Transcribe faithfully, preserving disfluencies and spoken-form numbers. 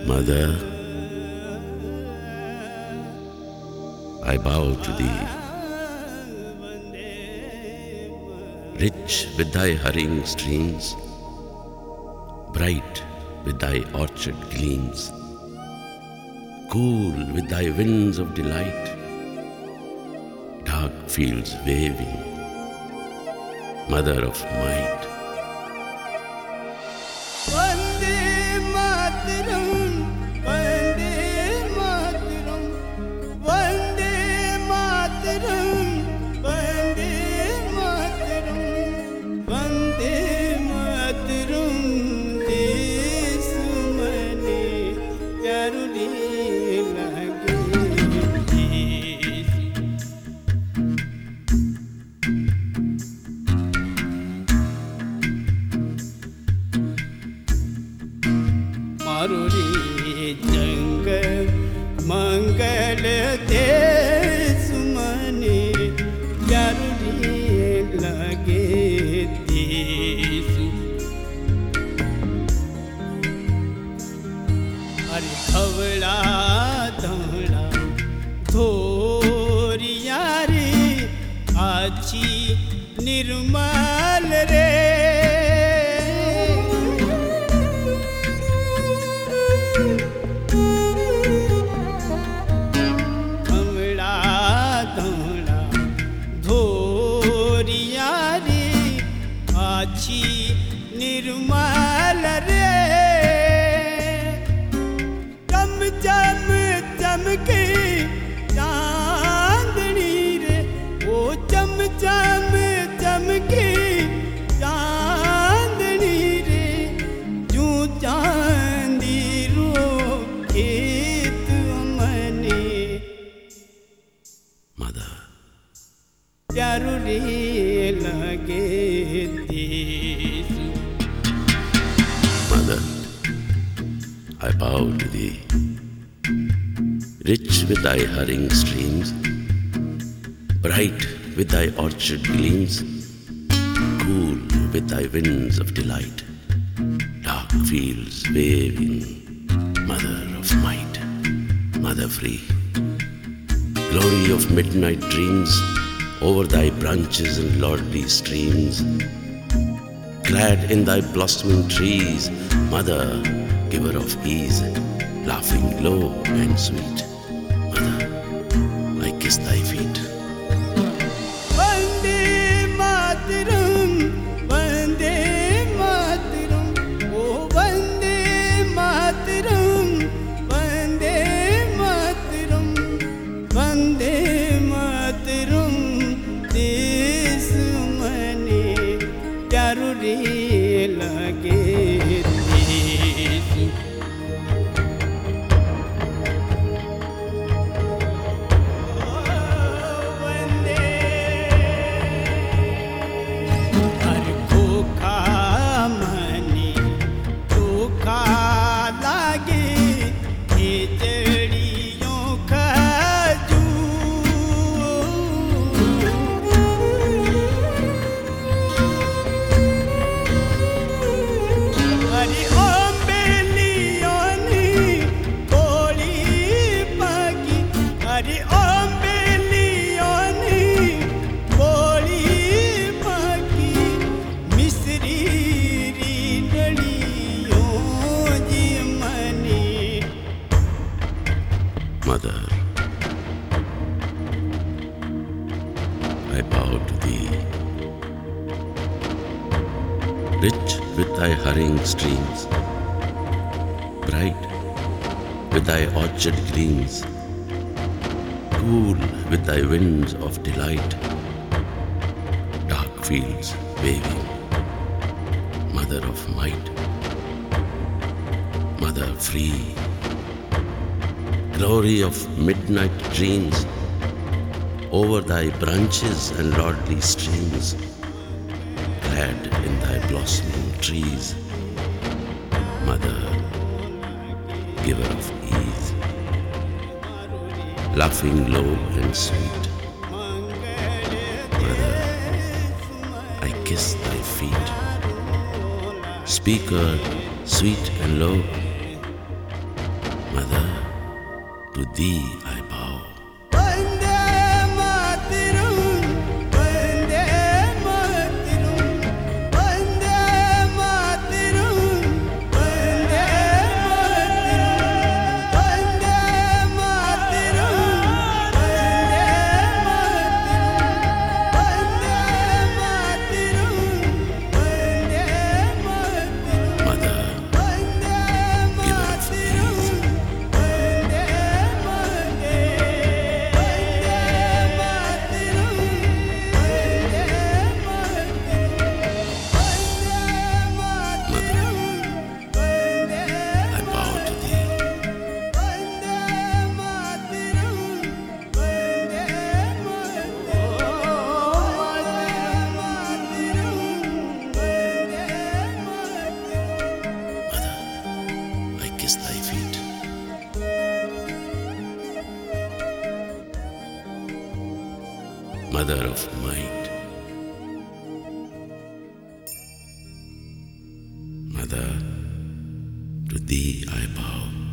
Mother, I bow to thee, rich with thy hurrying streams, bright with thy orchard gleams, cool with thy winds of delight, dark fields waving, mother of might. मारुरी जंग मंगल दे सुमने जरूरी लगे देसु अरे धवड़ा धवड़ा धोरिया रे आची निर्मल रे निर्मल रे चम चम चमके चांदनी रे ओ चम चम चमके चांदनी रे जू चांदी रो खेत मने Mother, जरूरी लगे देसु Mother, I bow to thee, rich with thy hurrying streams, bright with thy orchard gleams, cool with thy winds of delight, dark fields waving, mother of might, mother free, glory of midnight dreams, over thy branches and lordly streams, clad in thy blossoming trees, mother, giver of ease, laughing low and sweet, mother, I kiss thy feet. Vande Mataram, Vande Mataram, oh Vande Mataram, Vande Mataram, Vande Mataram, देश मने जरूरी लगे देसु वंदे हर खोखा मने खोखा लागे खिचड़ियों खजू हरि ओम बेलियोनी बोली पागी हरि ओम बेलियोनी बोली पागी मिस्री री डलियों जी मनी Mother, I bow to thee, rich with thy hurrying streams, bright with thy orchard gleams, cool with thy winds of delight, dark fields waving, mother of might, mother free, glory of midnight dreams, over thy branches and lordly streams, clad in thy blossoming trees, mother, giver of ease, laughing low and sweet, mother, I kiss thy feet, speaker sweet and low, to thee I bow. Vande Mataram, Vande Mataram, Vande Mataram, Vande Mataram, Vande Mataram, Mother, giver of peace, I bow to thee. Mother, I kiss thy feet. Mother of might, Mother, to thee I bow.